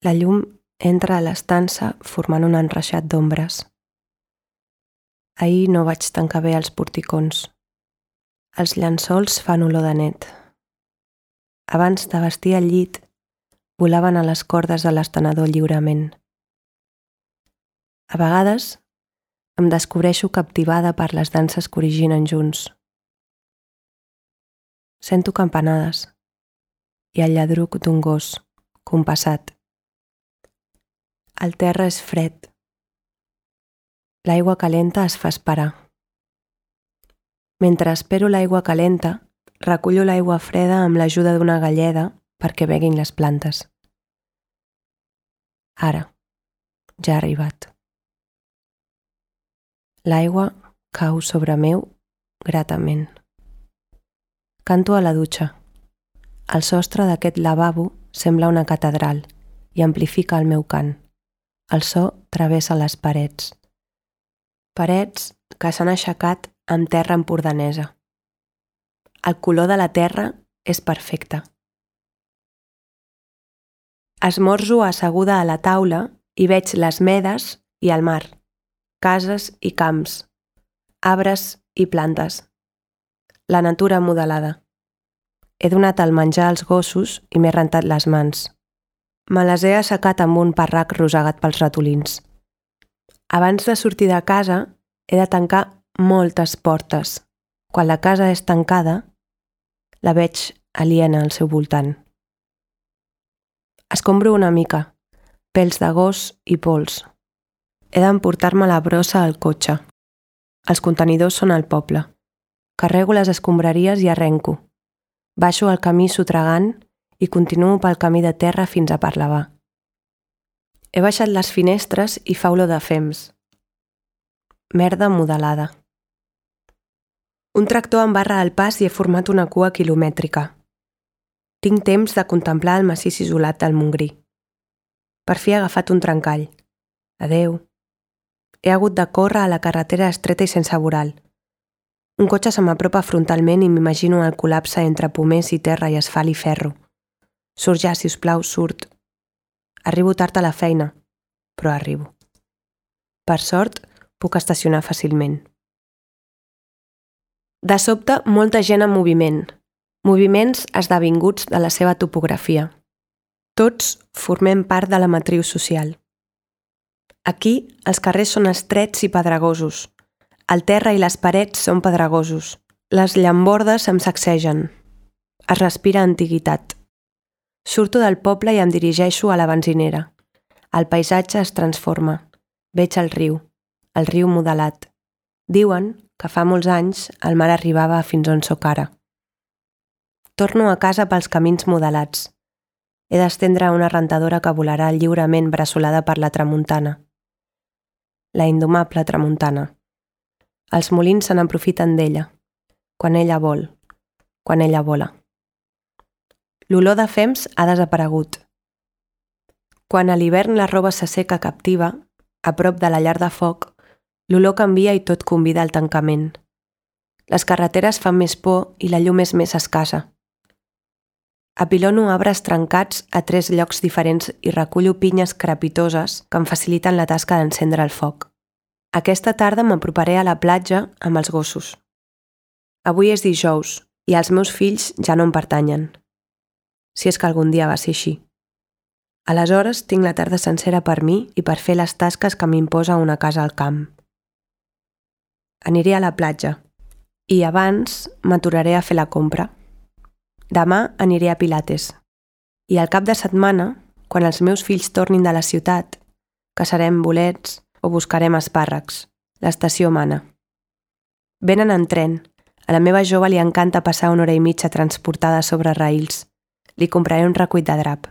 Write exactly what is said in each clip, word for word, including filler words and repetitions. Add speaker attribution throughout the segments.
Speaker 1: La llum entra a l'estança formant un enreixat d'ombres. Ahir no vaig tancar bé els porticons. Els llençols fan olor de net. Abans de vestir el llit, volaven a les cordes de l'estenedor lliurement. A vegades em descobreixo captivada per les danses que originen junts. Sento campanades i el lladruc d'un gos, compassat. El terra és fred. L'aigua calenta es fa esperar. Mentre espero l'aigua calenta, recullo l'aigua freda amb l'ajuda d'una galleda perquè beguin les plantes. Ara, ja ha arribat. L'aigua cau sobre meu gratament. Canto a la dutxa. El sostre d'aquest lavabo sembla una catedral i amplifica el meu cant. El so travessa les parets. Parets que s'han aixecat amb terra empordanesa. El color de la terra és perfecte. Esmorzo asseguda a la taula i veig les medes i el mar, cases i camps, arbres i plantes. La natura modelada. He donat el menjar als gossos i m'he rentat les mans. Me les he assecat amb un parrac rosegat pels ratolins. Abans de sortir de casa, he de tancar moltes portes. Quan la casa és tancada, la veig aliena al seu voltant. Escombro una mica, pèls de gos i pols. He d'emportar-me la brossa al cotxe. Els contenidors són al poble. Carrego les escombraries i arrenco. Baixo el camí sotregant i continuo pel camí de terra fins a Parlavà. He baixat les finestres i fa olor de fems. Merda modelada. Un tractor em barra el pas i he format una cua quilomètrica. Tinc temps de contemplar el massís isolat del Montgrí. Per fi he agafat un trencall. Adeu. He hagut de córrer a la carretera estreta i sense voral. Un cotxe se m'apropa frontalment i m'imagino el col·lapse entre pomers i terra i asfalt i ferro. Surt ja, si us plau, surt. Arribo tard a la feina, però arribo. Per sort, puc estacionar fàcilment. De sobte, molta gent en moviment. Moviments esdevinguts de la seva topografia. Tots formem part de la matriu social. Aquí, els carrers són estrets i pedregosos. El terra i les parets són pedregosos. Les llambordes em sacsegen. Es respira antiguitat. Surto del poble i em dirigeixo a la benzinera. El paisatge es transforma. Veig el riu, el riu modelat. Diuen que fa molts anys el mar arribava fins on sóc ara. Torno a casa pels camins modelats. He d'estendre una rentadora que volarà lliurement bressolada per la tramuntana. La indomable tramuntana. Els molins se n'aprofiten d'ella, quan ella vol, quan ella vola. L'olor de fems ha desaparegut. Quan a l'hivern la roba s'asseca captiva, a prop de la llar de foc, l'olor canvia i tot convida al tancament. Les carreteres fan més por i la llum és més escassa. Apilono arbres trencats a tres llocs diferents i recullo pinyes crepitoses que em faciliten la tasca d'encendre el foc. Aquesta tarda m'aproparé a la platja amb els gossos. Avui és dijous i els meus fills ja no em pertanyen. Si és que algun dia va ser així. Aleshores tinc la tarda sencera per mi i per fer les tasques que m'imposa una casa al camp. Aniré a la platja i abans m'aturaré a fer la compra. Demà aniré a Pilates. I al cap de setmana, quan els meus fills tornin de la ciutat, caçarem bolets o buscarem espàrrecs. L'estació mana. Venen en tren. A la meva jove li encanta passar una hora i mitja transportada sobre raïls. Li compraré un recull de drap.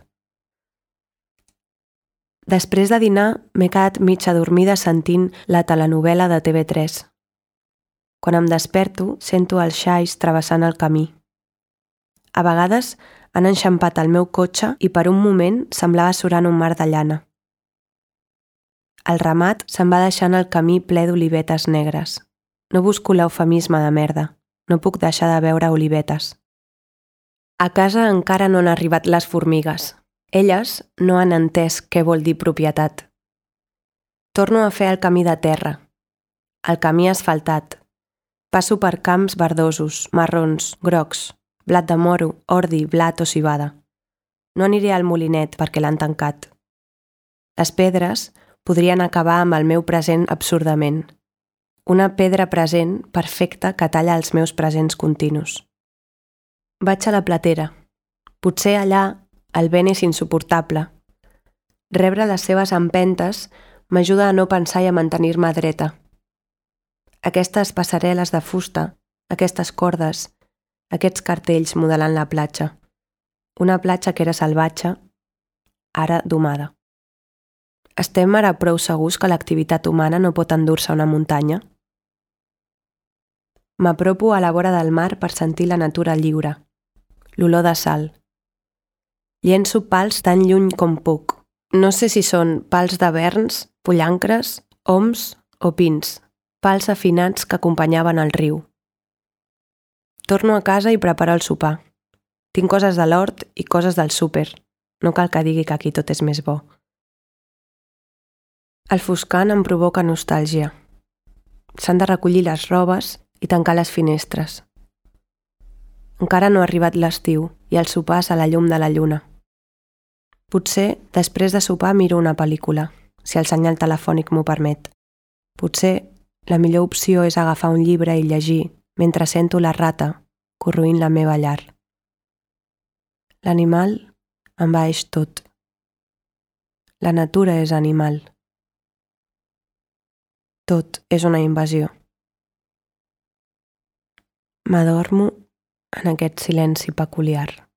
Speaker 1: Després de dinar m'he quedat mitja dormida sentint la telenovel·la de T V tres. Quan em desperto, sento els xais travessant el camí. A vegades han enxampat el meu cotxe i per un moment semblava surant un mar de llana. El ramat se'n va deixant el camí ple d'olivetes negres. No busco l'eufemisme de merda. No puc deixar de veure olivetes. A casa encara no han arribat les formigues. Elles no han entès què vol dir propietat. Torno a fer el camí de terra, el camí asfaltat. Passo per camps verdosos, marrons, grocs, blat de moro, ordi, blat o civada. No aniré al molinet perquè l'han tancat. Les pedres podrien acabar amb el meu present absurdament. Una pedra present perfecta que talla els meus presents continus. Vaig a la platera. Potser allà el vent és insuportable. Rebre les seves empentes m'ajuda a no pensar i a mantenir-me dreta. Aquestes passarel·les de fusta, aquestes cordes, aquests cartells modelant la platja. Una platja que era salvatge, ara domada. Estem ara prou segurs que l'activitat humana no pot endur-se una muntanya? M'apropo a la vora del mar per sentir la natura lliure, l'olor de sal. Llenço pals tan lluny com puc. No sé si són pals de verns, pollancres, oms o pins, pals afinats que acompanyaven el riu. Torno a casa i preparo el sopar. Tinc coses de l'hort i coses del súper. No cal que digui que aquí tot és més bo. El foscant em provoca nostàlgia. S'han de recollir les robes i tancar les finestres. Encara no ha arribat l'estiu i el sopar és a la llum de la lluna. Potser, després de sopar, miro una pel·lícula, si el senyal telefònic m'ho permet. Potser, la millor opció és agafar un llibre i llegir mentre sento la rata corroint la meva llar. L'animal envaeix tot. La natura és animal. Tot és una invasió. M'adormo en aquest silenci peculiar.